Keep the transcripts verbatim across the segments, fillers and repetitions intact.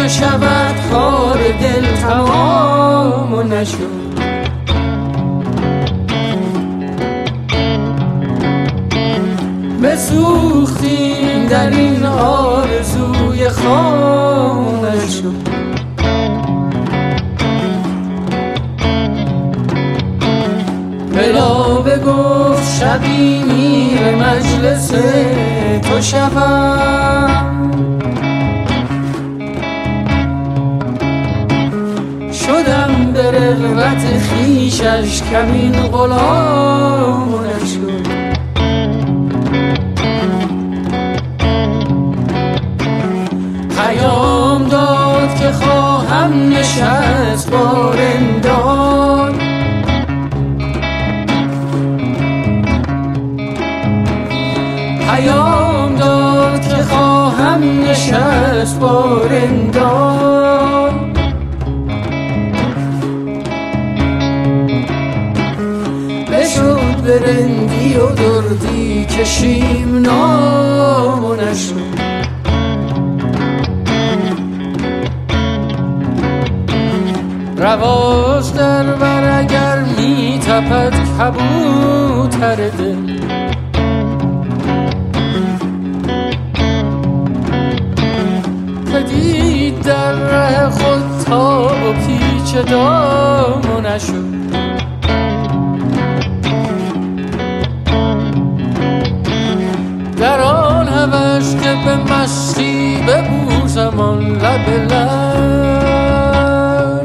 تو شود خار دل تمام و نشد. بسوختیم در این آرزوی خام نشد. بلا بگفت شبی میر مجلس تو شوم، شدم به رغبت خویشش کمین غلام و نشد. پیام داد که خواهم نشست با رندان، پیام داد که خواهم نشست با رندان. بشد به رندی و دردی کشیم نام و نشد. رواز در بر اگر می تپد کبوتر دل، پدید در ره خود تا و پیچ دام و نشد. در آن هوس که به مستی ببوسم آن لب لب،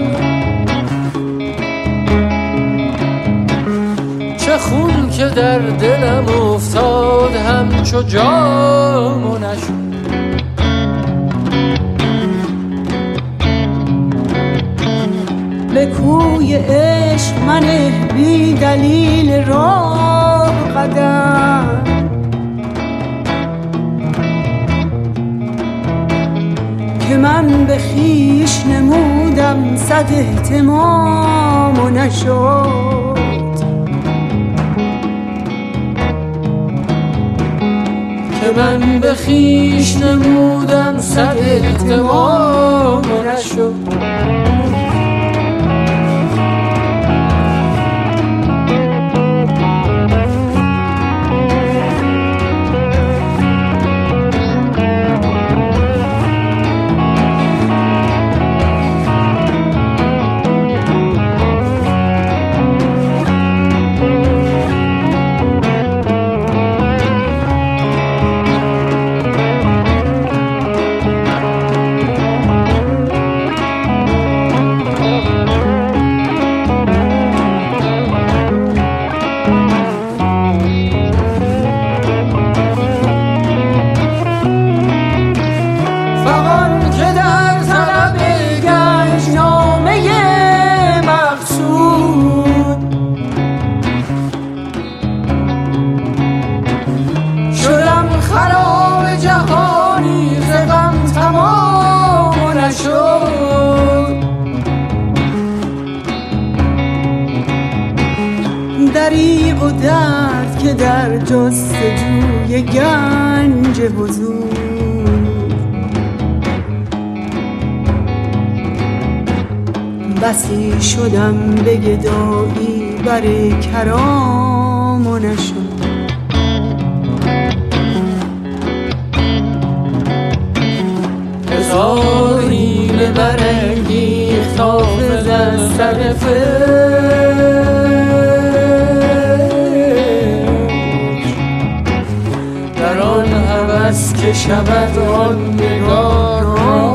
چه خون که در دلم افتاد همچو جام و نشد. به کوی عشق منه بی دلیل راه قدم، که من به خویش نمودم صد اهتمام و نشد. که من به خویش نمودم صد اهتمام و نشد. دریغ و درد که در جستجوی گنج حضور، بسی شدم به گدایی بر کرام و نشد. هزار حیله برانگیخت حافظ از سر فکر، در آن هوس که شود آن نگاران